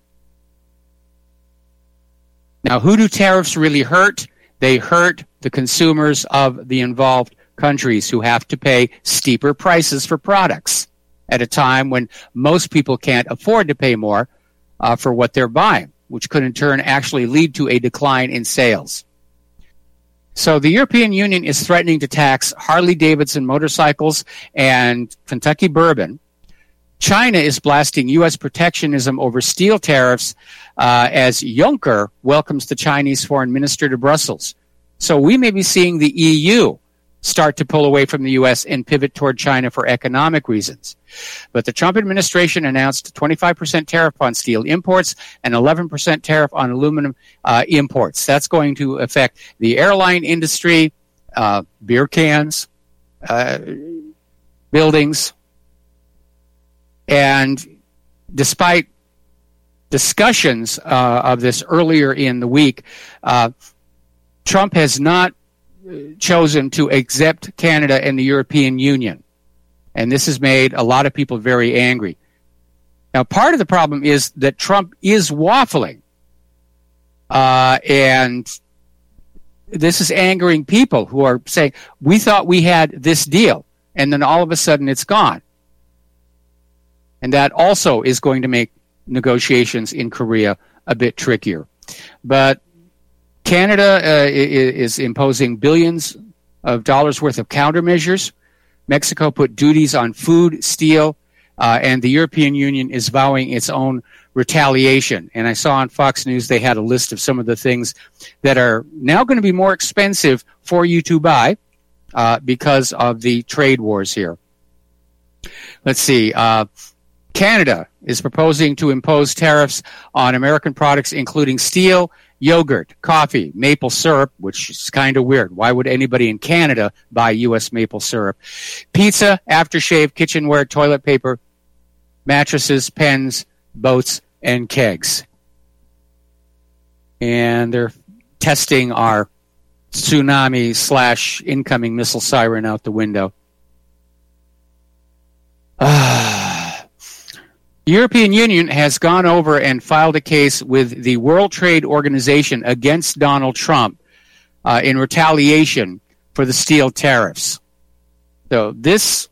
Now, who do tariffs really hurt? They hurt the consumers of the involved countries who have to pay steeper prices for products at a time when most people can't afford to pay more for what they're buying, which could in turn actually lead to a decline in sales. So the European Union is threatening to tax Harley-Davidson motorcycles and Kentucky bourbon. China is blasting U.S. protectionism over steel tariffs as Juncker welcomes the Chinese foreign minister to Brussels. So we may be seeing the EU start to pull away from the U.S. and pivot toward China for economic reasons. But the Trump administration announced a 25% tariff on steel imports and 11% tariff on aluminum imports. That's going to affect the airline industry, beer cans, buildings. And despite discussions of this earlier in the week, Trump has not chosen to exempt Canada and the European Union. And this has made a lot of people very angry. Now, part of the problem is that Trump is waffling. And this is angering people who are saying, we thought we had this deal, and then all of a sudden it's gone. And that also is going to make negotiations in Korea a bit trickier. But Canada is imposing billions of dollars worth of countermeasures. Mexico put duties on food, steel, and the European Union is vowing its own retaliation. And I saw on Fox News they had a list of some of the things that are now going to be more expensive for you to buy because of the trade wars here. Let's see. Canada is proposing to impose tariffs on American products, including steel, yogurt, coffee, maple syrup, which is kind of weird. Why would anybody in Canada buy U.S. maple syrup? Pizza, aftershave, kitchenware, toilet paper, mattresses, pens, boats, and kegs. And they're testing our tsunami/incoming missile siren out the window. The European Union has gone over and filed a case with the World Trade Organization against Donald Trump in retaliation for the steel tariffs. So this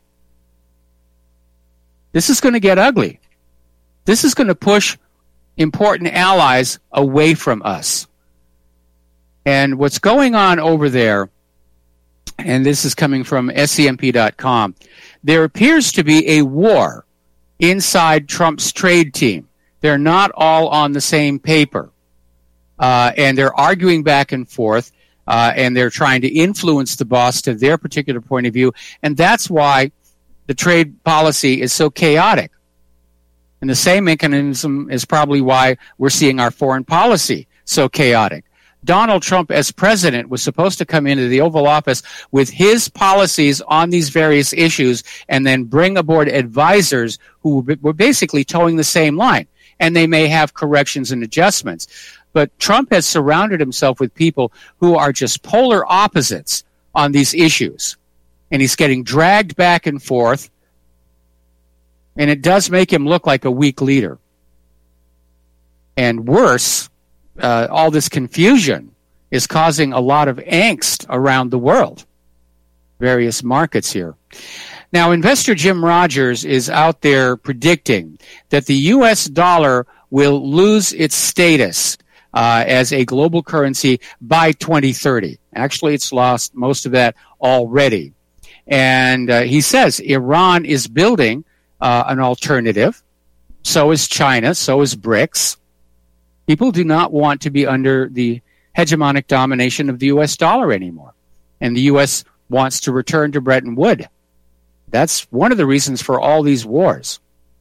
is going to get ugly. This is going to push important allies away from us. And what's going on over there, and this is coming from SCMP.com, there appears to be a war inside Trump's trade team. They're not all on the same paper. And they're arguing back and forth, and they're trying to influence the boss to their particular point of view. And that's why the trade policy is so chaotic. And the same mechanism is probably why we're seeing our foreign policy so chaotic. Donald Trump, as president, was supposed to come into the Oval Office with his policies on these various issues and then bring aboard advisors who were basically towing the same line. And they may have corrections and adjustments. But Trump has surrounded himself with people who are just polar opposites on these issues. And he's getting dragged back and forth. And it does make him look like a weak leader. And worse, all this confusion is causing a lot of angst around the world, various markets here. Now, investor Jim Rogers is out there predicting that the U.S. dollar will lose its status as a global currency by 2030. Actually, it's lost most of that already. And he says Iran is building an alternative. So is China. So is BRICS. People do not want to be under the hegemonic domination of the U.S. dollar anymore. And the U.S. wants to return to Bretton Woods. That's one of the reasons for all these wars.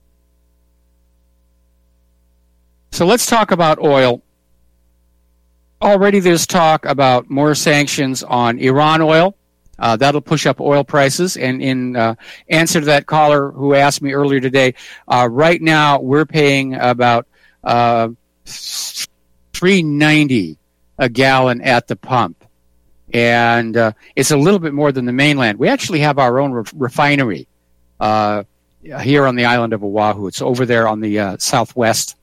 So let's talk about oil. Already there's talk about more sanctions on Iran oil. That'll push up oil prices. And in answer to that caller who asked me earlier today, right now we're paying about $3.90 a gallon at the pump. And it's a little bit more than the mainland. We actually have our own refinery here on the island of Oahu. It's over there on the southwest.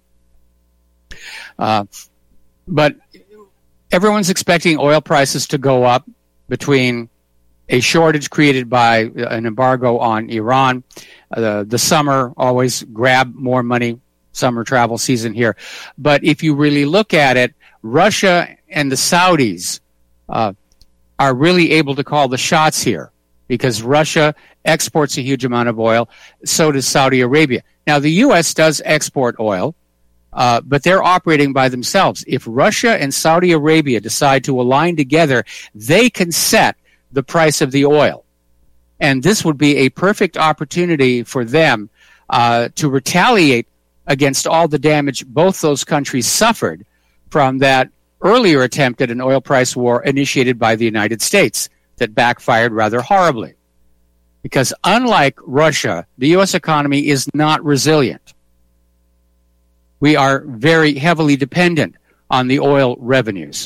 But everyone's expecting oil prices to go up between a shortage created by an embargo on Iran. The summer always grab more money, summer travel season here. But if you really look at it, Russia and the Saudis are really able to call the shots here because Russia exports a huge amount of oil. So does Saudi Arabia. Now, the U.S. does export oil, but they're operating by themselves. If Russia and Saudi Arabia decide to align together, they can set the price of the oil. And this would be a perfect opportunity for them to retaliate against all the damage both those countries suffered from that earlier attempt at an oil price war initiated by the United States that backfired rather horribly. Because unlike Russia, the U.S. economy is not resilient. We are very heavily dependent on the oil revenues.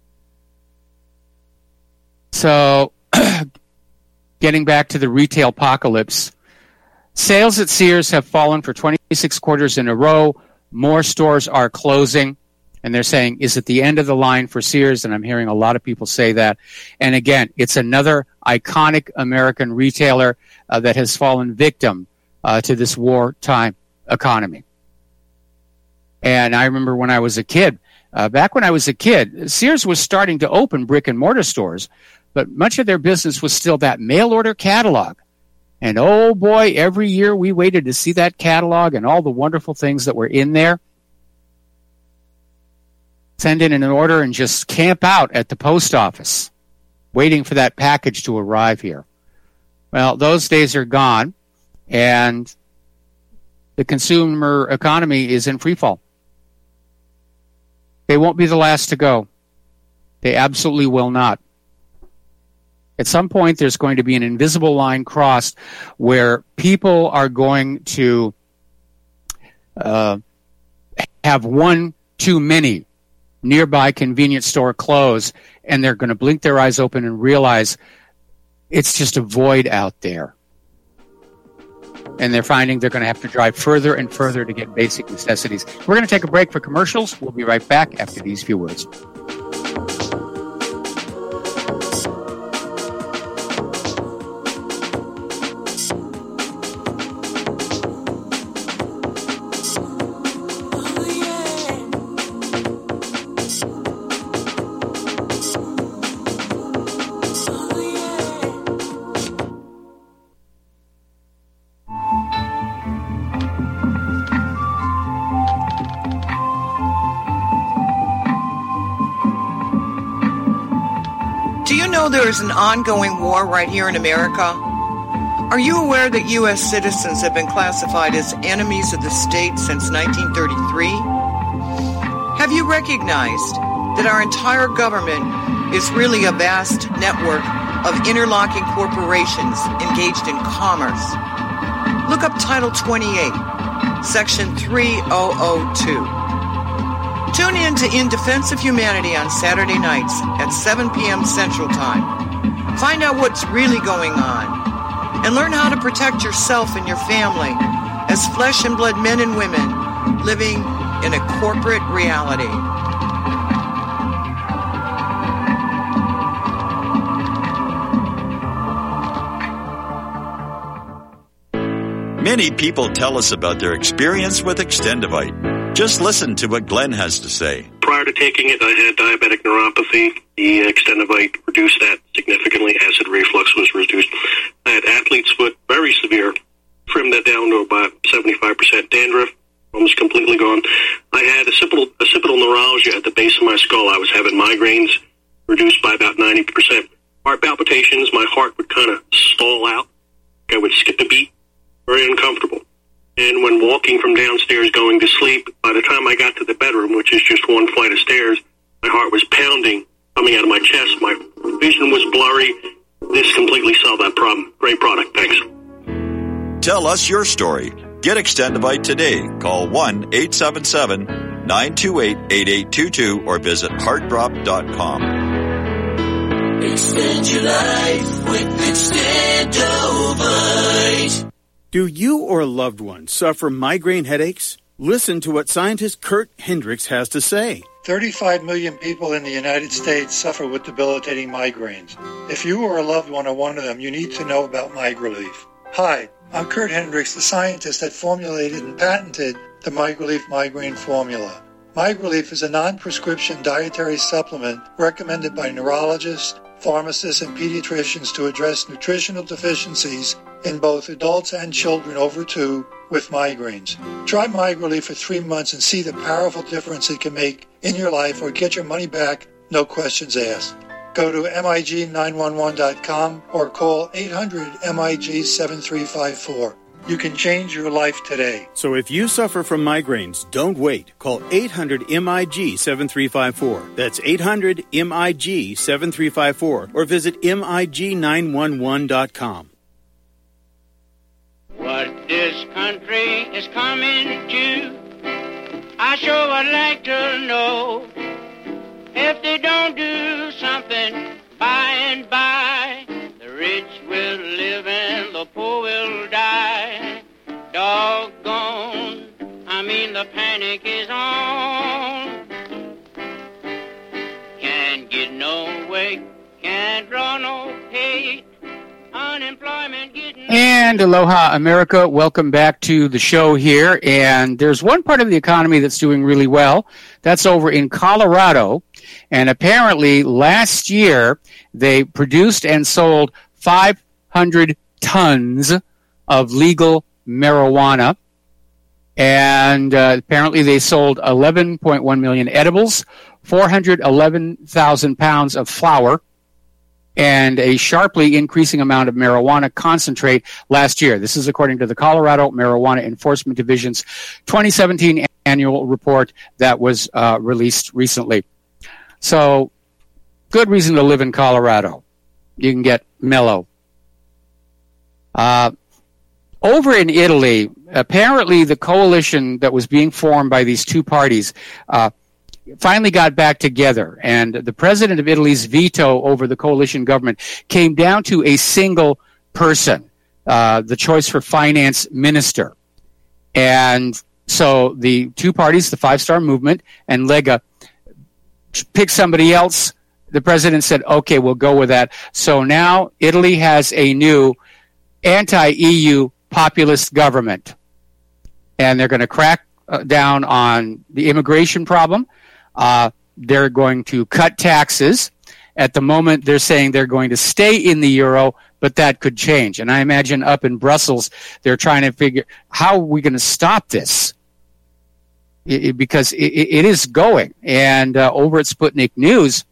So, getting back to the retail apocalypse, sales at Sears have fallen for 26 quarters in a row. More stores are closing. And they're saying, is it the end of the line for Sears? And I'm hearing a lot of people say that. And again, it's another iconic American retailer that has fallen victim to this wartime economy. And I remember when I was a kid, back when I was a kid, Sears was starting to open brick and mortar stores, but much of their business was still that mail order catalog. And oh boy, every year we waited to see that catalog and all the wonderful things that were in there. send in an order and just camp out at the post office, waiting for that package to arrive here. Well, those days are gone, and the consumer economy is in free fall. They won't be the last to go. They absolutely will not. At some point, there's going to be an invisible line crossed where people are going to have one too many nearby convenience store close, and they're going to blink their eyes open and realize it's just a void out there. And they're finding they're going to have to drive further and further to get basic necessities. We're going to take a break for commercials. We'll be right back after these few words. There is an ongoing war right here in America. Are you aware that U.S. citizens have been classified as enemies of the state since 1933? Have you recognized that our entire government is really a vast network of interlocking corporations engaged in commerce? Look up Title 28, Section 3002. Tune in to In Defense of Humanity on Saturday nights at 7 p.m. Central Time. Find out what's really going on and learn how to protect yourself and your family as flesh and blood men and women living in a corporate reality. Many people tell us about their experience with Extendivite. Just listen to what Glenn has to say. Prior to taking it, I had diabetic neuropathy. The Extendivite reduced that significantly. Acid reflux was reduced. I had athlete's foot, very severe. Trimmed that down to about 75% dandruff, almost completely gone. I had occipital neuralgia at the base of my skull. I was having migraines, reduced by about 90%. Heart palpitations, my heart would kind of stall out. I would skip a beat. Very uncomfortable. And when walking from downstairs going to sleep, by the time I got to the bedroom, which is just one flight of stairs, my heart was pounding, coming out of my chest. My vision was blurry. This completely solved that problem. Great product. Thanks. Tell us your story. Get Extendivite today. Call 1-877-928-8822 or visit heartdrop.com. Extend your life with Extendovite. Do you or a loved one suffer migraine headaches? Listen to what scientist Kurt Hendricks has to say. 35 million people in the United States suffer with debilitating migraines. If you or a loved one are one of them, you need to know about MigraLief. Hi, I'm Kurt Hendricks, the scientist that formulated and patented the MigraLief migraine formula. MigraLief is a non-prescription dietary supplement recommended by neurologists, pharmacists, and pediatricians to address nutritional deficiencies in both adults and children over 2 with migraines. Try MigraLief for 3 months and see the powerful difference it can make in your life, or get your money back, no questions asked. Go to MIG911.com or call 800-MIG-7354. You can change your life today. So if you suffer from migraines, don't wait. Call 800-MIG-7354. That's 800-MIG-7354 or visit MIG911.com. What this country is coming to, I sure would like to know. If they don't do something by and by, the rich will live and the poor will die. Doggone, I mean the panic is on. Can't get no way, can't draw no pay. Unemployment getting... And aloha, America. Welcome back to the show here. And there's one part of the economy that's doing really well. That's over in Colorado. And apparently last year they produced and sold 500 tons of legal marijuana. And apparently they sold 11.1 million edibles, 411,000 pounds of flour, and a sharply increasing amount of marijuana concentrate last year. This is according to the Colorado Marijuana Enforcement Division's 2017 annual report that was released recently. So, good reason to live in Colorado. You can get mellow. Over in Italy, apparently the coalition that was being formed by these two parties finally got back together, and the president of Italy's veto over the coalition government came down to a single person, the choice for finance minister. And so the two parties, the Five Star Movement and Lega, picked somebody else. The president said, okay, we'll go with that. So now Italy has a new anti-EU populist government, and they're going to crack down on the immigration problem. They're going to cut taxes. At the moment, they're saying they're going to stay in the euro, but that could change. And I imagine up in Brussels, they're trying to figure, how are we going to stop this? Because it is going. And over at Sputnik News,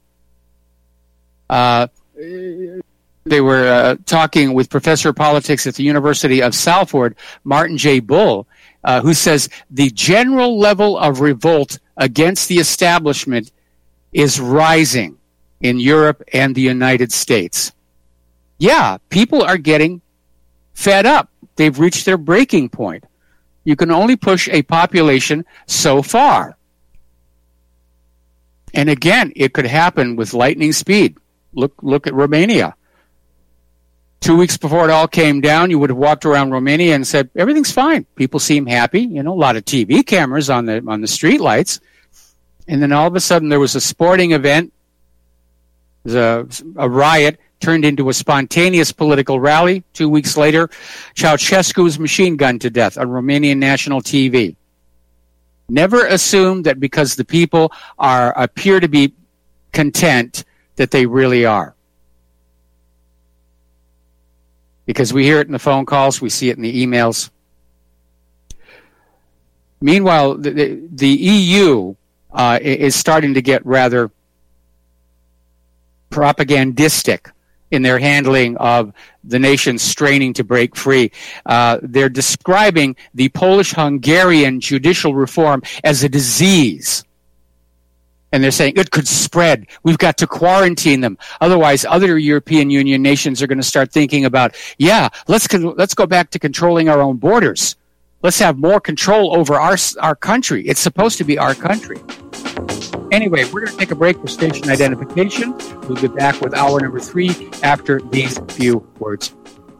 they were talking with professor of politics at the University of Salford, Martin J. Bull, who says the general level of revolt against the establishment is rising in Europe and the United States. Yeah, people are getting fed up. They've reached their breaking point. You can only push a population so far. And again, it could happen with lightning speed. Look at Romania. 2 weeks before it all came down, you would have walked around Romania and said, everything's fine. People seem happy. You know, a lot of TV cameras on the street lights. And then all of a sudden there was a sporting event. A riot turned into a spontaneous political rally. 2 weeks later, Ceausescu was machine gunned to death on Romanian national TV. Never assume that because the people appear to be content that they really are. Because we hear it in the phone calls, we see it in the emails. Meanwhile, the EU is starting to get rather propagandistic in their handling of the nation straining to break free. They're describing the Polish-Hungarian judicial reform as a disease. And they're saying it could spread. We've got to quarantine them. Otherwise, other European Union nations are going to start thinking about, yeah, let's go back to controlling our own borders. Let's have more control over our country. It's supposed to be our country. Anyway, we're going to take a break for station identification. We'll be back with hour number 3 after these few words.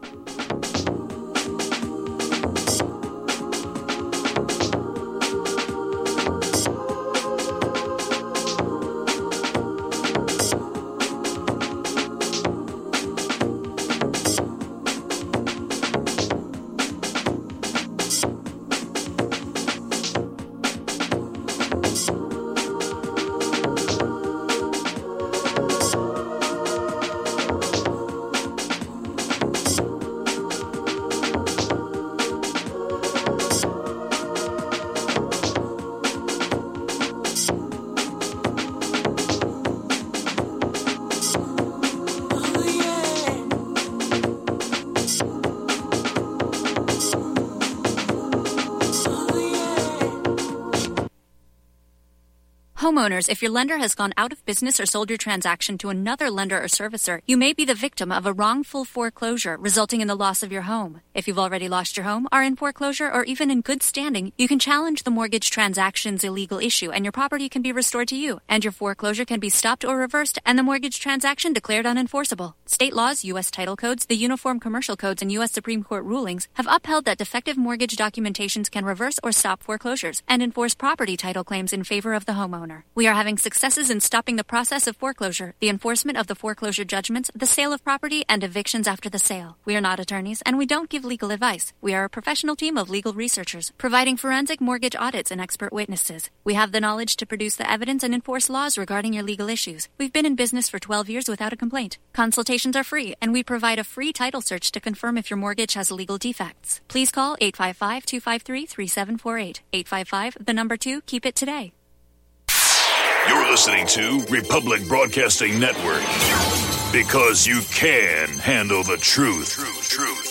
Homeowners, if your lender has gone out of business or sold your transaction to another lender or servicer, you may be the victim of a wrongful foreclosure resulting in the loss of your home. If you've already lost your home, are in foreclosure, or even in good standing, you can challenge the mortgage transaction's illegal issue and your property can be restored to you, and your foreclosure can be stopped or reversed and the mortgage transaction declared unenforceable. State laws, U.S. title codes, the Uniform Commercial Codes, and U.S. Supreme Court rulings have upheld that defective mortgage documentations can reverse or stop foreclosures and enforce property title claims in favor of the homeowner. We are having successes in stopping the process of foreclosure, the enforcement of the foreclosure judgments, the sale of property, and evictions after the sale. We are not attorneys, and we don't give legal advice. We are a professional team of legal researchers, providing forensic mortgage audits and expert witnesses. We have the knowledge to produce the evidence and enforce laws regarding your legal issues. We've been in business for 12 years without a complaint. Consultations are free, and we provide a free title search to confirm if your mortgage has legal defects. Please call 855-253-3748. 855, the number 2, keep it today. You're listening to Republic Broadcasting Network. Because you can handle the truth.